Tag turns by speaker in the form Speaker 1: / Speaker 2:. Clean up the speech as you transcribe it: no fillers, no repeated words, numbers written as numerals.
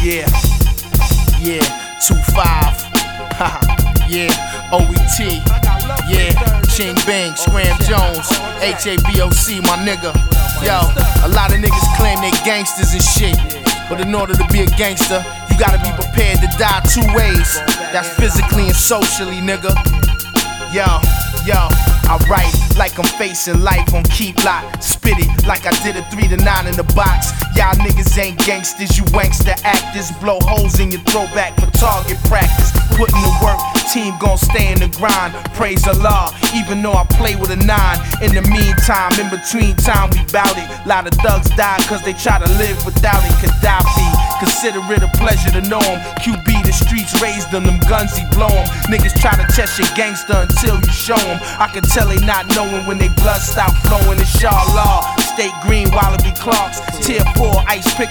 Speaker 1: Yeah, yeah, 2-5, haha, yeah, OET, yeah, Ching Bang, Scram Jones, HABOC, my nigga. Yo, a lot of niggas claim they gangsters and shit, but in order to be a gangster, you gotta be prepared to die 2 ways. That's physically and socially, nigga. Yo, I write like I'm facing life on Keep Lock. Spit it like I did a 3 to 9 in the box. Y'all niggas ain't gangsters, you wankster actors. Blow holes in your throwback for target practice. Put in the work, team gon' stay in the grind. Praise Allah, even though I play with a 9. In the meantime, in between time, we bout it. Lot of thugs die cause they try to live without it. Gaddafi, consider it a pleasure to know him. QB, the streets raised them guns he blow them. Niggas try to test your gangster until you show them. I can tell they not knowing when they blood stop flowing. Inshallah, State Green, Wallaby Clarks, Tier 4, ice pick